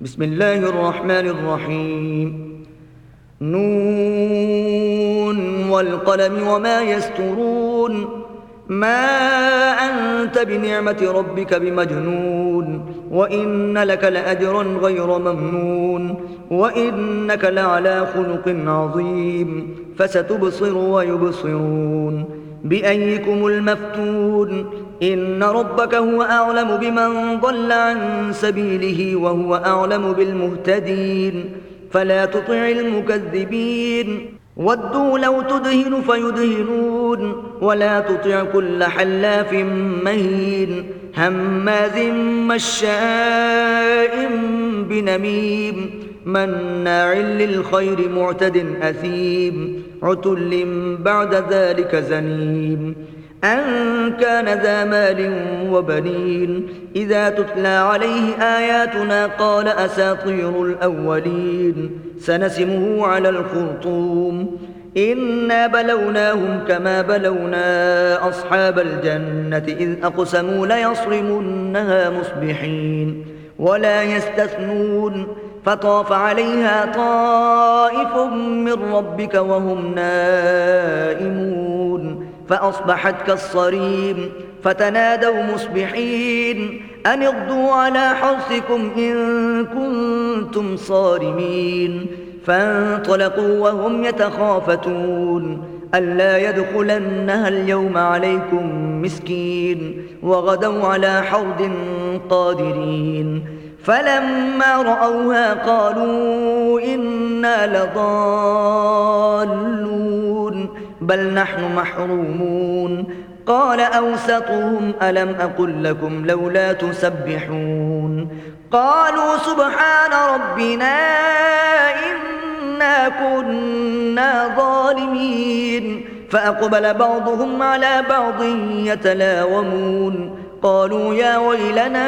بسم الله الرحمن الرحيم. نون والقلم وما يسطرون. ما أنت بنعمة ربك بمجنون، وإن لك لأجرا غير ممنون، وإنك لعلى خلق عظيم. فستبصر ويبصرون بأيكم المفتون. إن ربك هو أعلم بمن ضل عن سبيله وهو أعلم بالمهتدين. فلا تطع المكذبين. ودوا لو تدهن فيدهنون. ولا تطع كل حلاف مهين هماز مشاء بنميم مناع للخير معتد أثيم عتل بعد ذلك زنيم أن كان ذا مال وبنين. إذا تتلى عليه آياتنا قال أساطير الأولين. سنسمه على الخرطوم. إنا بلوناهم كما بلونا أصحاب الجنة إذ أقسموا ليصرمنها مصبحين ولا يستثنون. فطاف عليها طائف من ربك وهم نائمون فأصبحت كالصريم. فتنادوا مصبحين أن اغدوا على حرثكم إن كنتم صارمين. فانطلقوا وهم يتخافتون ألا يدخلنها اليوم عليكم مسكين وغدوا على حرد قادرين. فلما رأوها قالوا إنا لضالون بل نحن محرومون. قال أوسطهم ألم أقل لكم لولا تسبحون. قالوا سبحان ربنا إنا كنا ظالمين. فأقبل بعضهم على بعض يتلاومون قالوا يا ويلنا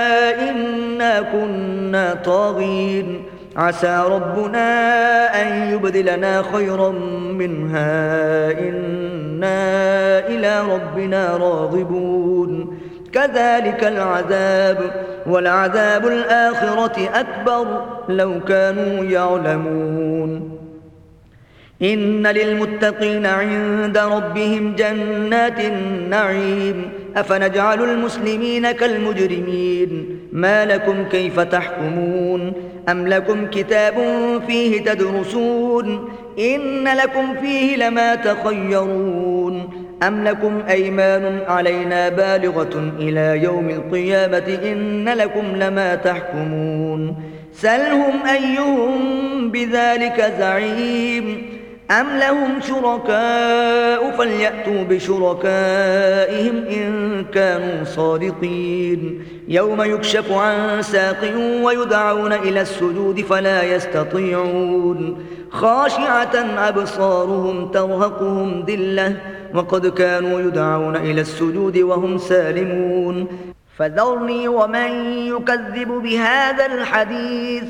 إنا كنا طاغين. عسى ربنا أن يبدلنا خيرا منها إنا إلى ربنا راغبون. كذلك العذاب ولعذاب الآخرة أكبر لو كانوا يعلمون. إن للمتقين عند ربهم جنات النعيم. أفنجعل المسلمين كالمجرمين ما لكم كيف تحكمون. أم لكم كتاب فيه تدرسون إن لكم فيه لما تخيرون. أم لكم أيمان علينا بالغة إلى يوم القيامة إن لكم لما تحكمون. سلهم أيهم بذلك زعيم. أم لهم شركاء فليأتوا بشركائهم إن كانوا صادقين. يوم يكشف عن ساق ويدعون إلى السجود فلا يستطيعون. خاشعة أبصارهم ترهقهم ذلة وقد كانوا يدعون إلى السجود وهم سالمون. فذرني ومن يكذب بهذا الحديث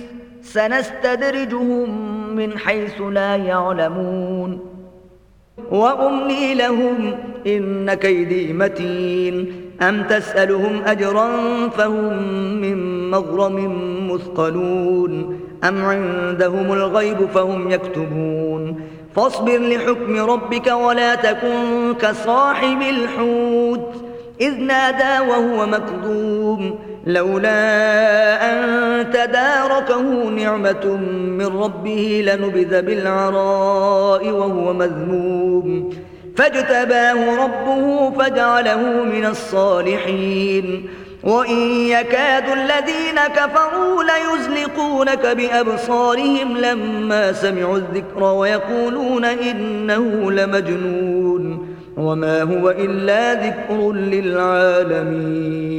سنستدرجهم من حيث لا يعلمون وأملي لهم إن كيدي متين. أم تسألهم أجرا فهم من مغرم مثقلون أم عندهم الغيب فهم يكتبون. فاصبر لحكم ربك ولا تكن كصاحب الحوت إذ نادى وهو مكظوم لولا أن تداركه نعمة من ربه لنبذ بالعراء وهو مذموم. فاجتباه ربه فجعله من الصالحين. وإن يكاد الذين كفروا ليزلقونك بأبصارهم لما سمعوا الذكر ويقولون إنه لمجنون وما هو إلا ذكر للعالمين.